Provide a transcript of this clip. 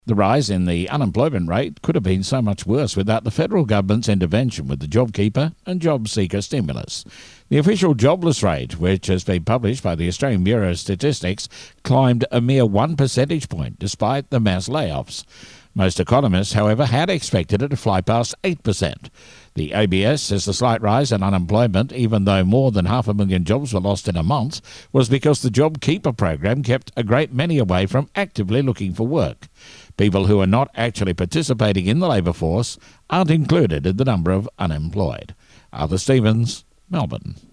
The rise in the unemployment rate could have been so much worse without the federal government's intervention with the JobKeeper and JobSeeker stimulus. The official jobless rate, which has been published by the Australian Bureau of Statistics, climbed a mere 1 percentage point despite the mass layoffs. Most economists, however, had expected it to fly past 8%. The ABS says the slight rise in unemployment, even though more than 500,000 jobs were lost in a month, was because the JobKeeper program kept a great many away from actively looking for work. People who are not actually participating in the labour force aren't included in the number of unemployed. Arthur Stevens, Melbourne.